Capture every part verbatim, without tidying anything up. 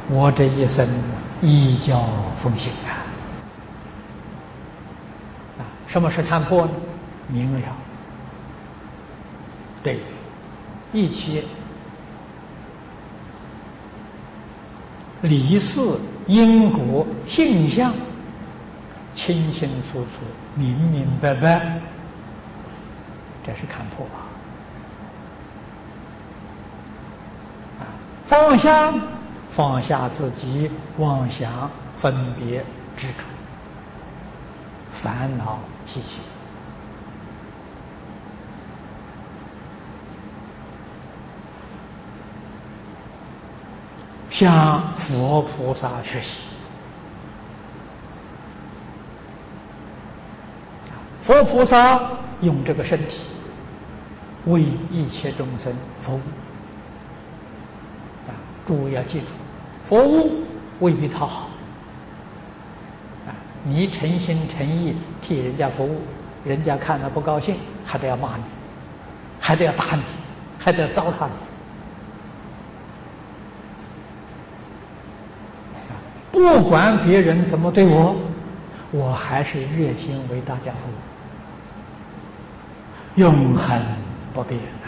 我这一生依教奉行啊！啊，什么是看破呢？明了，对，一切理事、因果、性相，清清楚楚、明明白白，这是看破啊！啊，放下，放下自己妄想、分别、执着、烦恼习气。向佛菩萨学习，佛菩萨用这个身体为一切众生服务。啊，诸位要记住，服务未必讨好。啊，你诚心诚意替人家服务，人家看了不高兴，还得要骂你，还得要打你，还得要糟蹋你。不管别人怎么对我，我还是热心为大家服务，永恒不变呐！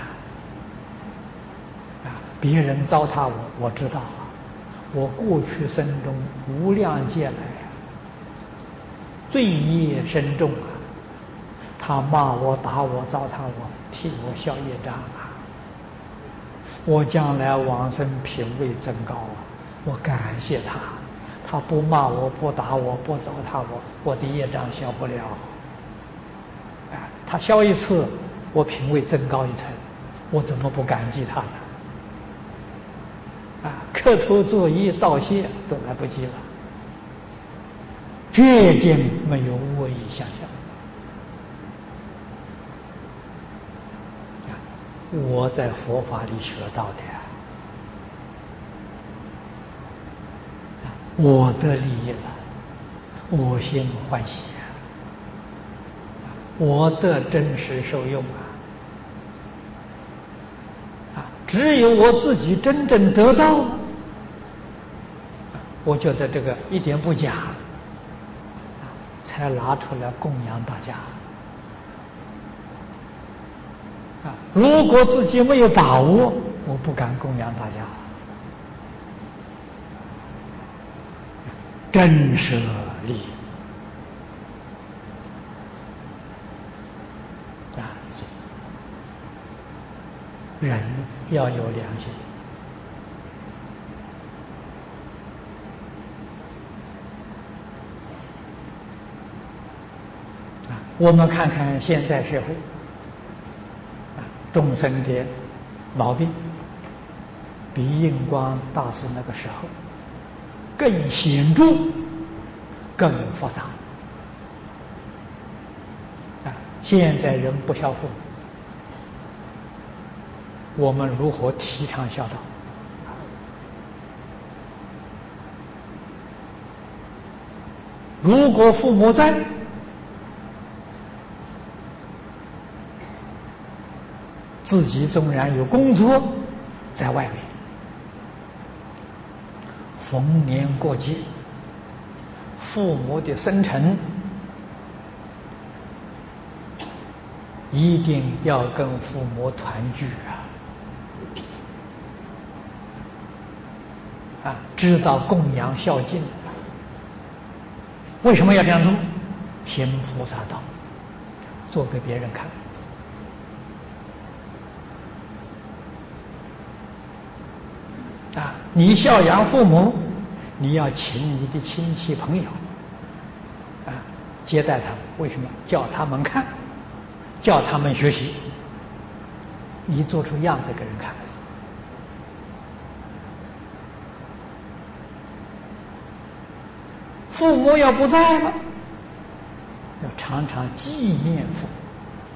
啊，别人糟蹋我，我知道啊，我过去生中无量劫来啊，罪业深重啊，他骂我、打我、糟蹋我，替我消业障啊，我将来往生品位增高啊，我感谢他。他不骂我，不打我，不糟蹋我，我的业障消不了。啊，他消一次，我品位增高一层，我怎么不感激他呢？啊，磕头作揖道谢都来不及了，绝对没有恶意相向。啊，我在佛法里学到的。我得利益了，我心欢喜啊！我得真实受用啊！啊，只有我自己真正得到，我觉得这个一点不假，才拿出来供养大家。啊，如果自己没有把握，我不敢供养大家。真舍利啊！人要有良心啊！我们看看现在社会啊，众生的毛病比印光大师那个时候更显著、更复杂。啊，现在人不孝父母，我们如何提倡孝道？如果父母在，自己纵然有工作在外面，逢年过节，父母的生辰一定要跟父母团聚啊！啊，知道供养孝敬，为什么要这样做？行菩萨道，做给别人看。啊，你孝养父母，你要请你的亲戚朋友啊接待他们，为什么？叫他们看，叫他们学习，你做出样子给人看。父母要不在了，要常常纪念父母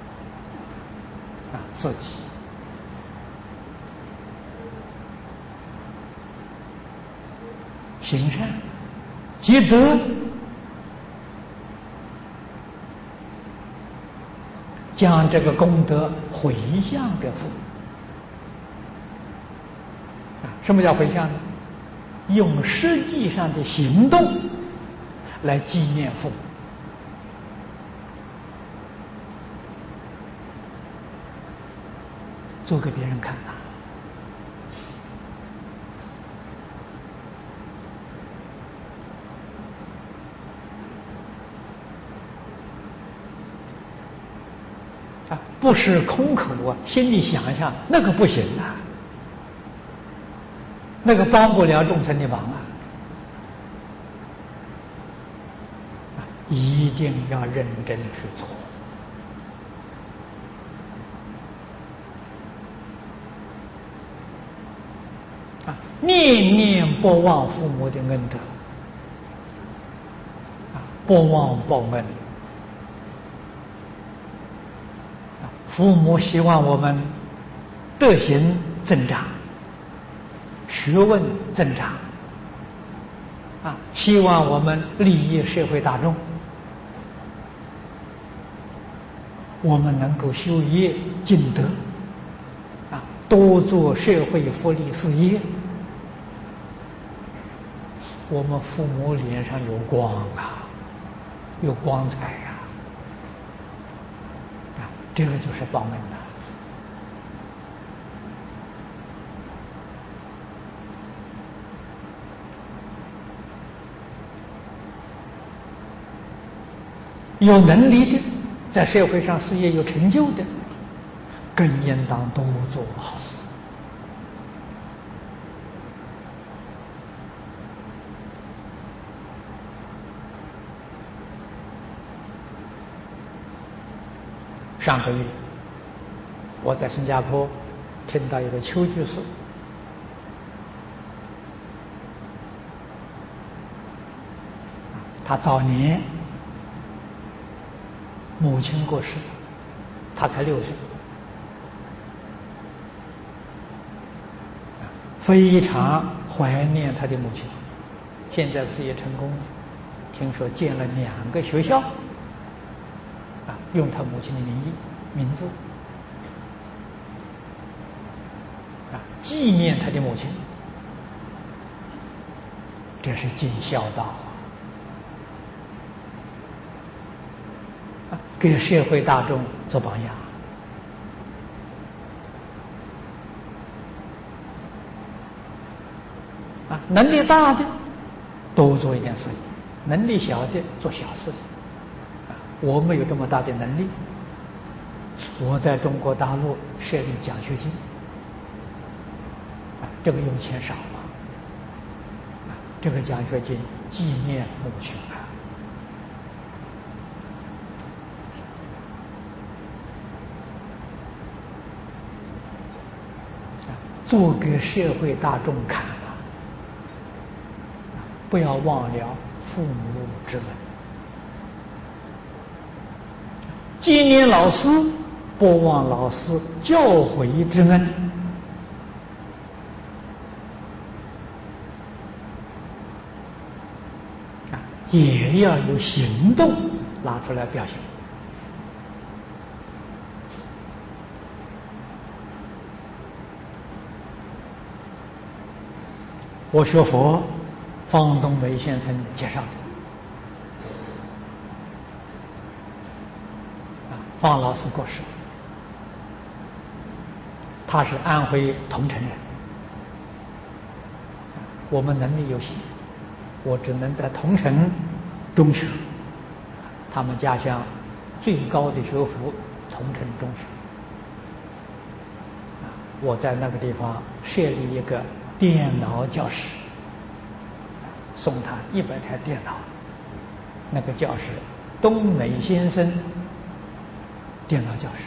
啊，自己行善积德，将这个功德回向给父母啊。什么叫回向呢？ 用实际上的行动来纪念父母。做给别人看呐、啊！不是空口啊，心里想一想，那个不行啊，那个帮不了众生的忙啊！啊，一定要认真去做。念念不忘父母的恩德，啊，不忘报恩。父母希望我们德行增长，学问增长，啊，希望我们利益社会大众，我们能够修业尽德，啊，多做社会福利事业。我们父母脸上有光啊，有光彩呀、啊，啊，这个就是报恩呐。有能力的，在社会上事业有成就的，更应当多做好事。上个月，我在新加坡听到一个邱居士，他早年母亲过世，他才六岁，非常怀念他的母亲。现在事业成功，听说建了两个学校。用他母亲的名义、名字啊，纪念他的母亲，这是尽孝道啊，给社会大众做榜样啊。能力大的多做一点事情，能力小的做小事。我没有这么大的能力，我在中国大陆设立奖学金，啊，这个用钱少了，啊，这个奖学金纪念母亲啊，做给社会大众看啊，不要忘了父母之恩。纪念老师，不忘老师教诲之恩，啊，也要有行动拿出来表现。我学佛，方东梅先生介绍的。方老师过世，他是安徽桐城人，我们能力有限，我只能在桐城中学，他们家乡最高的学府桐城中学，我在那个地方设立一个电脑教室，送他一百台电脑，那个教室东梅先生电脑教室，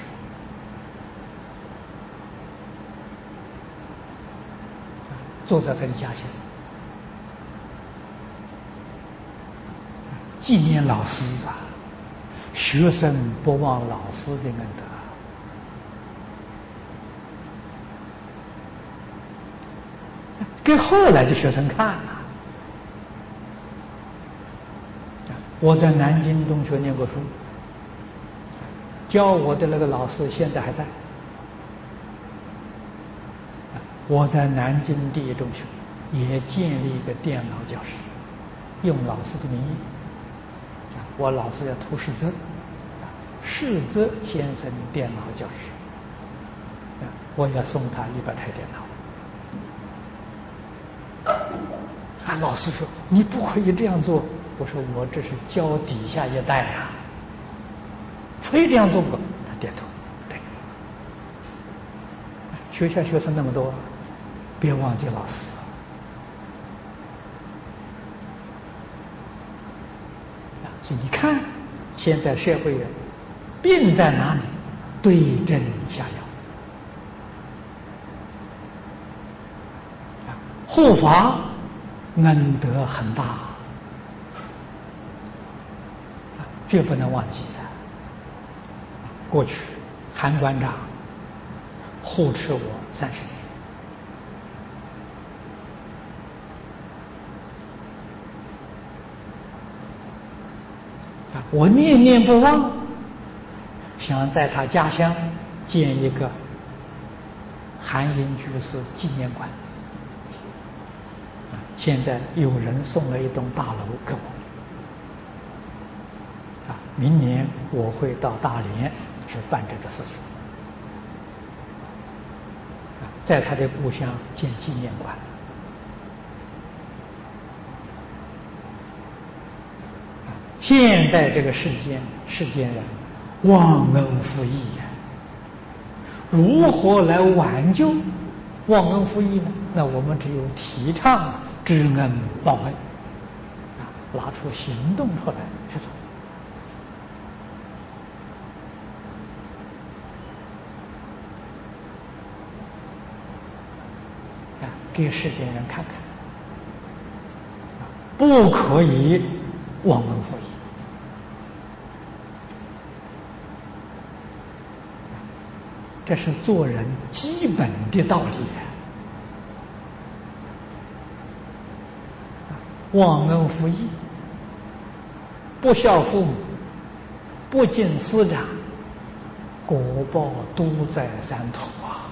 坐在他的家乡，纪念老师啊，学生不忘老师的恩德，给后来的学生看啊。我在南京中学念过书，教我的那个老师现在还在。我在南京第一中学， 也建立一个电脑教室，用老师的名义，我老师要图世泽，世泽先生电脑教室，我要送他一百台电脑。啊，老师说你不可以这样做，我说我这是教底下一代啊，非这样做不可。他点头，对。学校学生那么多，别忘记老师。所以你看，现在社会人病在哪里？对症下药。护法恩德很大，绝不能忘记的。过去韩馆长护持我三十年，我念念不忘，想在他家乡建一个韩英居士纪念馆。现在有人送了一栋大楼给我，啊，明年我会到大连去办这个事情，啊，在他的故乡建纪念馆。现在这个世间世间人忘恩负义呀，如何来挽救忘恩负义呢？那我们只有提倡知恩报恩，啊，拿出行动出来去做。啊，给世间人看看，啊，不可以忘恩负义。这是做人基本的道理。忘恩负义，不孝父母，不敬师长，果报都在三途啊！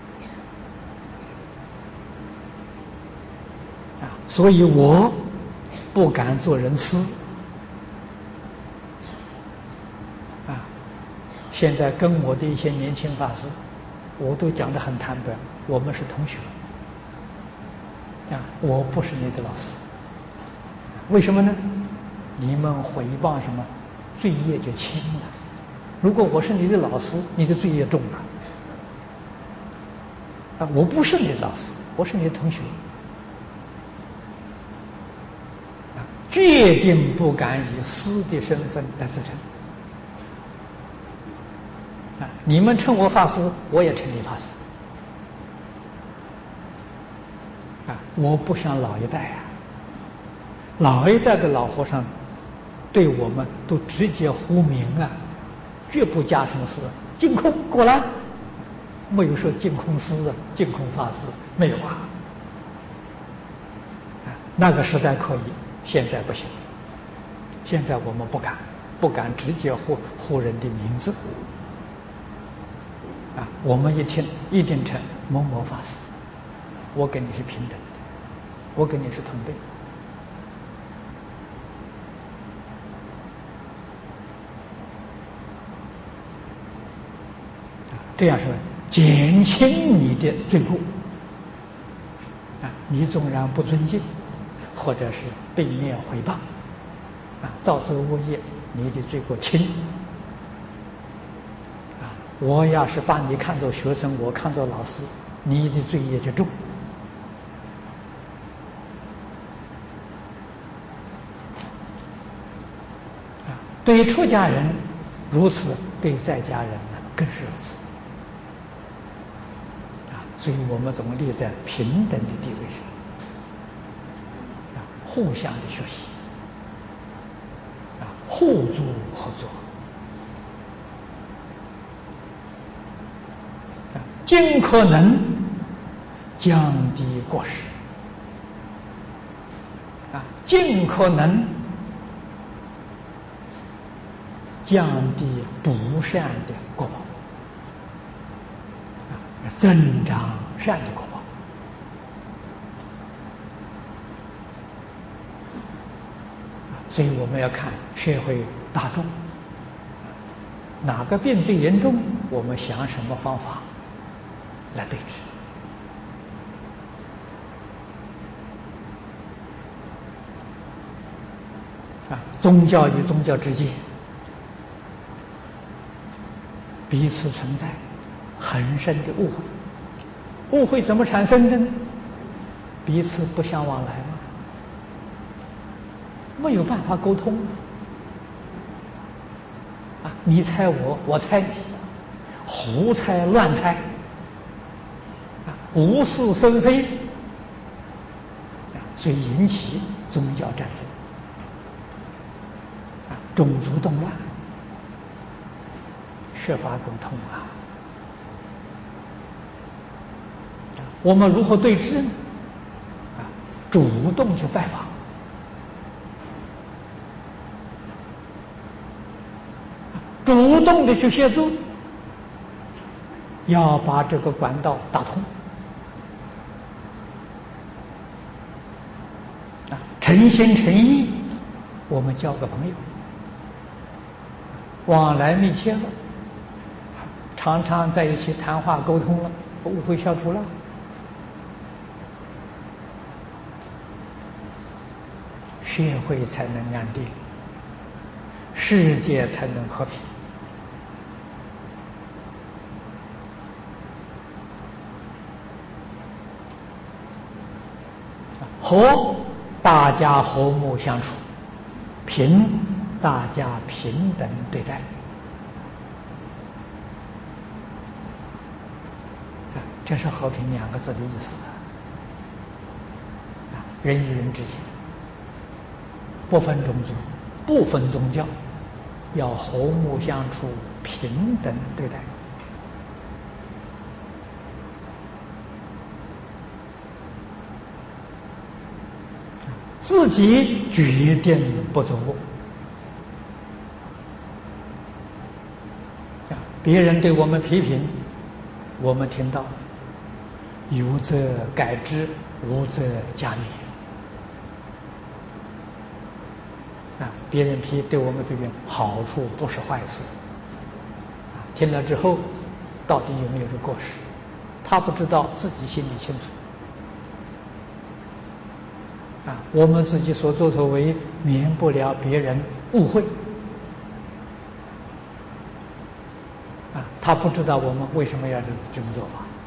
啊，所以我不敢做人师。啊，现在跟我的一些年轻法师，我都讲得很坦白，我们是同学。啊，我不是你的老师。为什么呢？你们诽谤什么，罪业就轻了。如果我是你的老师，你的罪业重了。啊，我不是你的老师，我是你的同学。啊，决定不敢以师的身份来自称。啊，你们称我法师，我也称你法师。啊，我不像老一代啊。老一代的老和尚对我们都直接呼名啊，绝不加什么师。净空果然没有说净空师啊，净空法师没有啊。那个时代可以，现在不行。现在我们不敢，不敢直接呼呼人的名字啊。我们一听一定称某某法师，我跟你是平等的，我跟你是同辈。这样说，减轻你的罪过啊！你纵然不尊敬，或者是对面诽谤啊，造作恶业，你的罪过轻啊！我要是把你看作学生，我看作老师，你的罪业就重啊！对出家人如此，对在家人呢更是如此。所以我们总立在平等的地位上，啊，互相的学习，啊，互助合作，啊，尽可能降低过失，啊，尽可能降低不善的果报。增长善的果报所以我们要看社会大众哪个病最严重，我们想什么方法来对治。啊，宗教与宗教之间彼此存在很深的误会，误会怎么产生的呢？彼此不相往来吗？没有办法沟通啊！你猜我，我猜你，胡猜乱猜，啊，无事生非，啊，所以引起宗教战争，啊，种族动乱，设法沟通啊！我们如何对治呢？啊，主动去拜访。主动的去协助，要把这个管道打通，啊，诚心诚意，我们交个朋友，往来密切了，常常在一起谈话沟通了，误会消除了，社会才能安定，世界才能和平。和大家和睦相处，平大家平等对待，这是和平两个字的意思。人与人之间不分种族，不分宗教，要和睦相处，平等对待。自己决定不做，别人对我们批评，我们听到，有则改之，无则加勉。啊，别人批对我们批评，好处不是坏事。啊，听了之后，到底有没有这过失？他不知道，自己心里清楚。啊，我们自己所作所为免不了别人误会，啊，他不知道我们为什么要这这么做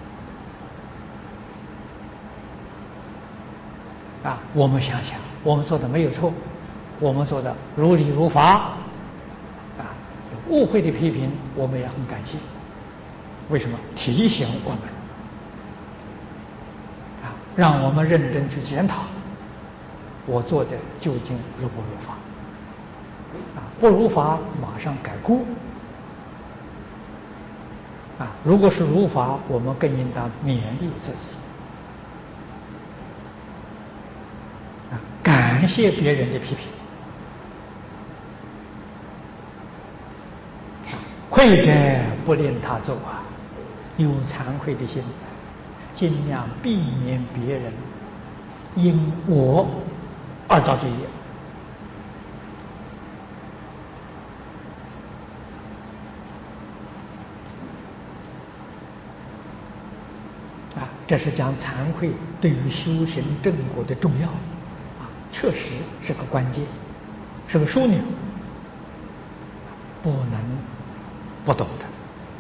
法，啊，我们想想，我们做的没有错，我们做的如理如法，啊，误会的批评我们也很感谢，为什么？提醒我们，啊，让我们认真去检讨。我做的究竟如不如法？啊，不如法，马上改过。啊，如果是如法，我们更应当勉励自己。啊，感谢别人的批评。愧者不令他走啊，有惭愧的心，尽量避免别人因我而造罪业。啊，这是讲惭愧对于修行正果的重要，啊，确实是个关键，是个枢纽，不能不懂的。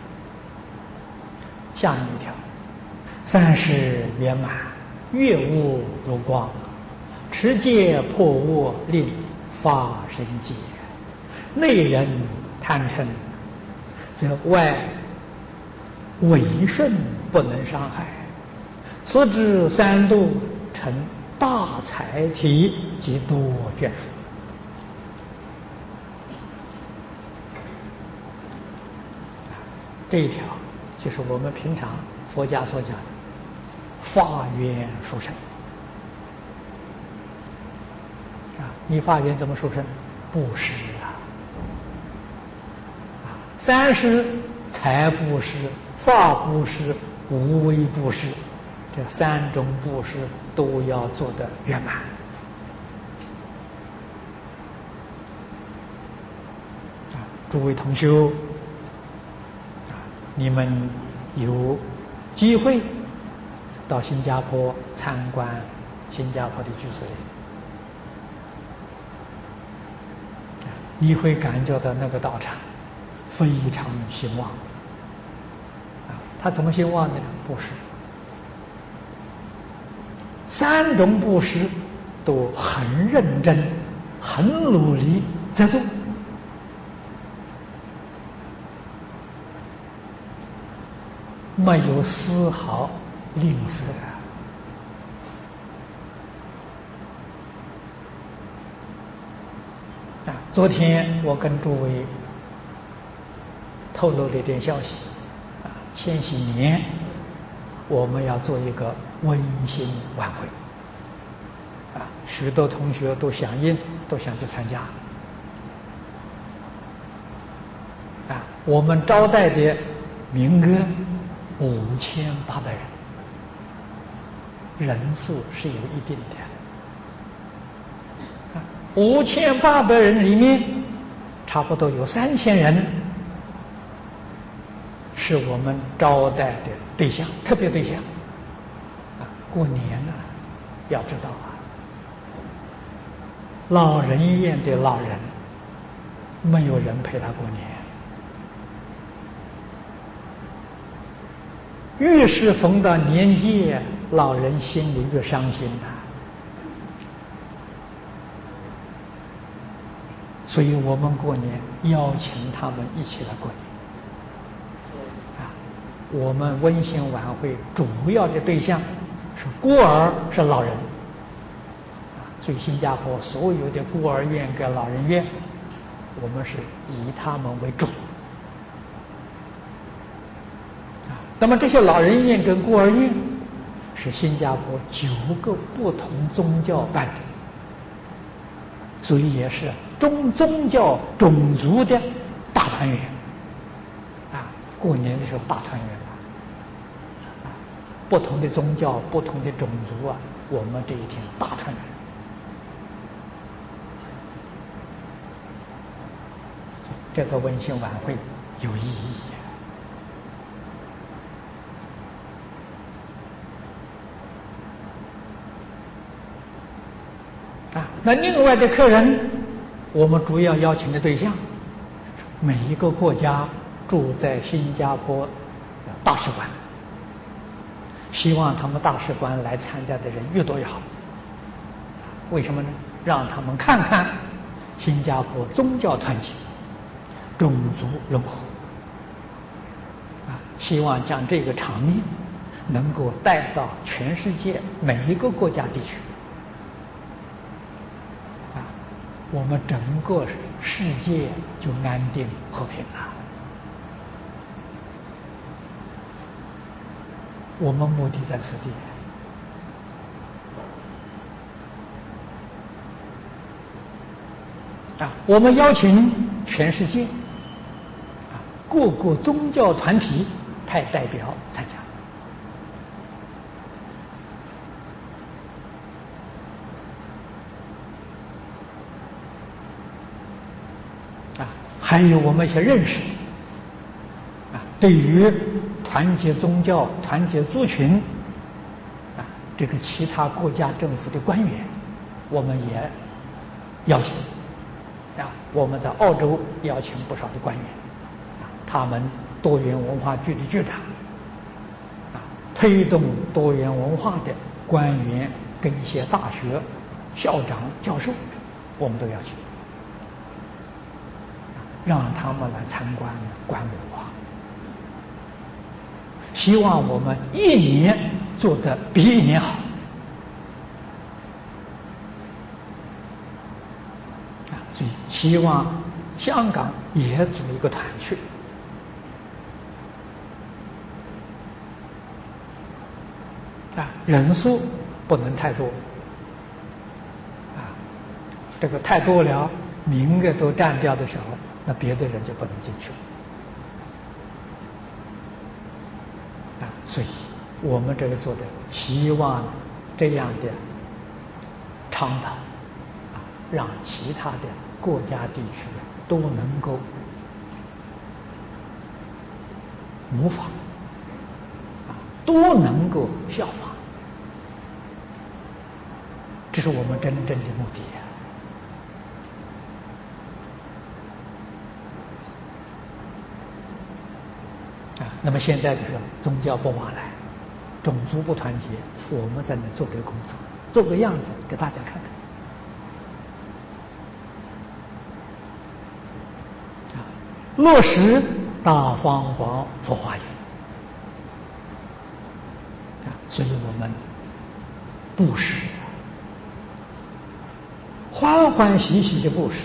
下面一条，三世圆满，月物如光，持戒破恶，令发生戒。内人贪嗔，则外违顺不能伤害。此之三度成大财体及多眷属。这一条就是我们平常佛家所讲的发愿殊胜。啊，你发愿怎么殊胜？布施啊！啊，三施：财布施、法布施、无为布施，这三种布施都要做得圆满。 诸位同修啊，你们有机会到新加坡参观新加坡的居士林，你会感觉到那个道场非常兴旺啊！他怎么兴旺呢？布施，三种布施都很认真、很努力在做，没有丝毫吝啬啊！昨天我跟诸位透露了一点消息啊，千禧年我们要做一个温馨晚会啊，许多同学都响应，都想去参加啊。我们招待的名额五千八百人，人数是有一定的。啊，五千八百人里面，差不多有三千人是我们招待的对象，特别对象。啊，过年呢，要知道啊，老人院的老人没有人陪他过年。越是逢到年纪，老人心里越伤心呐、啊。所以我们过年邀请他们一起来过年。啊，我们温馨晚会主要的对象是孤儿，是老人。啊，所以新加坡所有的孤儿院跟老人院，我们是以他们为主。那么这些老人院跟孤儿院是新加坡九个不同宗教办的，所以也是中宗教种族的大团圆啊！过年的时候大团圆啊！不同的宗教、不同的种族啊，我们这一天大团圆。这个温馨晚会有意义。啊，那另外的客人，我们主要邀请的对象，每一个国家住在新加坡大使馆，希望他们大使馆来参加的人越多越好。为什么呢？让他们看看新加坡宗教团结、种族融合。啊，希望将这个场面能够带到全世界每一个国家地区。我们整个世界就安定和平了。我们目的在此地啊，我们邀请全世界啊各个宗教团体派代表参加。啊，还有我们一些认识啊，对于团结宗教、团结族群啊，这个其他国家政府的官员，我们也邀请啊。我们在澳洲邀请不少的官员啊，他们多元文化局的局长啊，推动多元文化的官员跟一些大学校长、教授，我们都邀请。让他们来参观观摩啊！希望我们一年做得比一年好啊！所以希望香港也组一个团去啊，人数不能太多啊，这个太多了，名额都占掉的时候，那别的人就不能进去啊，所以我们这个做的，希望这样的倡导啊，让其他的国家地区都能够模仿，啊，都能够效仿，这是我们真正的目的呀。啊，那么现在就是宗教不往来，种族不团结，我们在那做这个工作，做个样子给大家看看。落实大方广佛化言啊，所以我们布施，欢欢喜喜的布施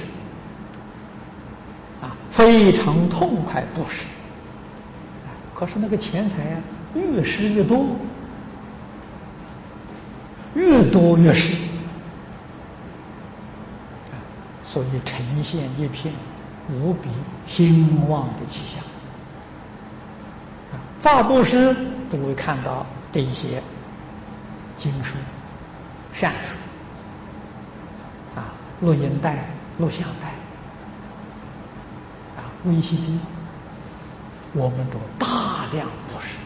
啊，非常痛快布施。可是那个钱财啊，越施越多，越多越施，所以呈现一片无比兴旺的气象。大布施都会看到这一些经书、善书啊，录音带、录像带啊、V C D， 我们都大量布施。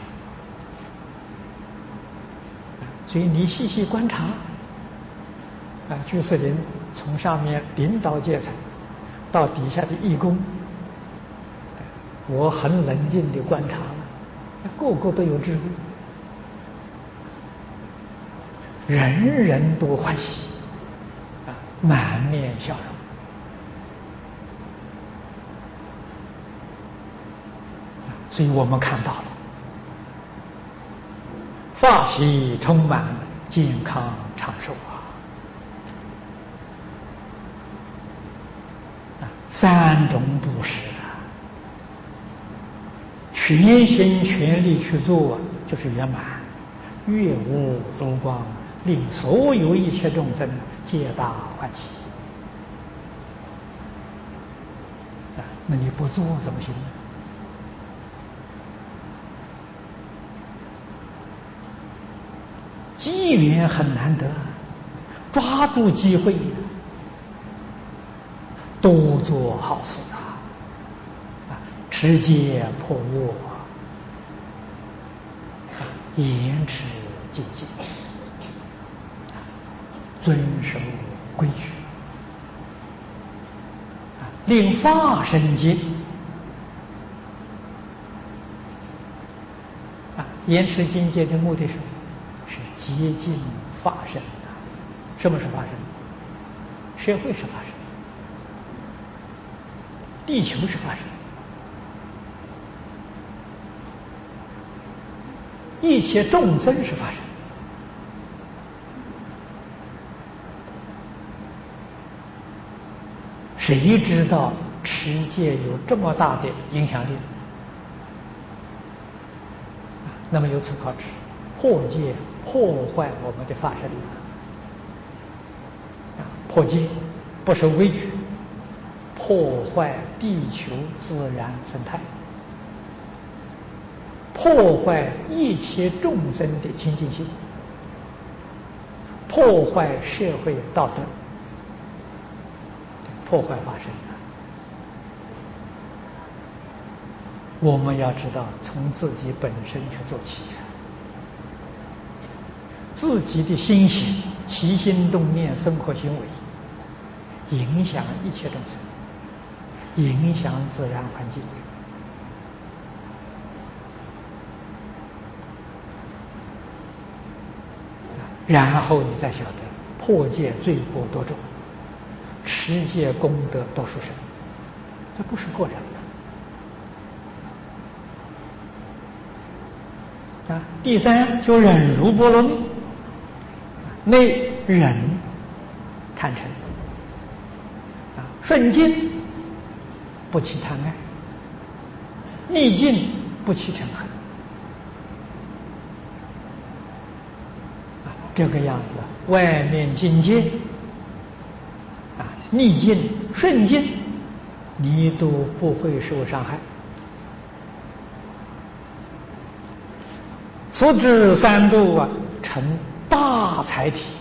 所以你细细观察啊，居士林从上面领导阶层到底下的义工，我很冷静地观察了，个个都有智慧，人人都欢喜啊，满面笑容。所以我们看到了法喜充满，健康长寿啊！三种布施啊，全心全力去做，就是圆满，月无多光，令所有一切众生皆大欢喜啊！那你不做怎么行呢？机缘很难得，抓住机会，多做好事啊！啊，持戒破恶，啊，严持戒戒，遵守规矩，啊，令法生戒。啊，严持戒戒的目的是是接近法身的。什么是法身？社会是法身，地球是法身，一切众生是法身。谁知道持戒有这么大的影响力？那么由此可知，破戒破坏我们的法身力。破戒不守规矩，破坏地球自然生态，破坏一切众生的清净心，破坏社会道德，破坏法身。我们要知道，从自己本身去做起，自己的心行、起心动念、生活行为，影响一切众生，影响自然环境。然后你再晓得，破戒罪过多重，持戒功德多殊胜，这不是个人的。啊，第三就忍辱波罗蜜，内忍贪嗔，啊，顺境不起贪爱，逆境不起嗔恨，啊，这个样子，外面境界，啊，逆境顺境，你都不会受伤害。此之三度啊，成大财体。